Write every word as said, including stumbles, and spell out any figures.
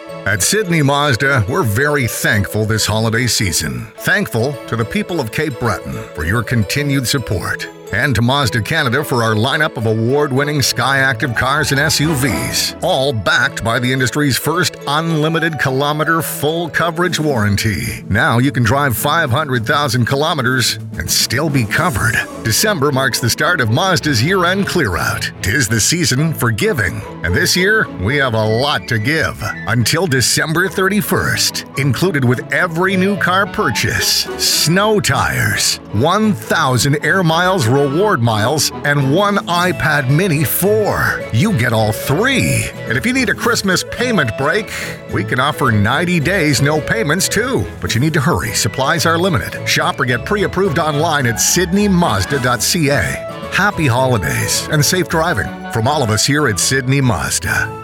At Sydney Mazda, we're very thankful this holiday season. Thankful to the people of Cape Breton for your continued support. And to Mazda Canada for our lineup of award-winning Skyactiv cars and S U Vs, all backed by the industry's first unlimited kilometer full coverage warranty. Now you can drive five hundred thousand kilometers and still be covered. December marks the start of Mazda's year-end clear-out. 'Tis the season for giving, and this year we have a lot to give. Until December thirty-first, included with every new car purchase, snow tires, one thousand air miles reward miles, and one iPad Mini four. You get all three. And if you need a Christmas payment break, we can offer ninety days no payments too. But you need to hurry. Supplies are limited. Shop or get pre-approved online at sydney mazda dot c a. Happy holidays and safe driving from all of us here at Sydney Mazda.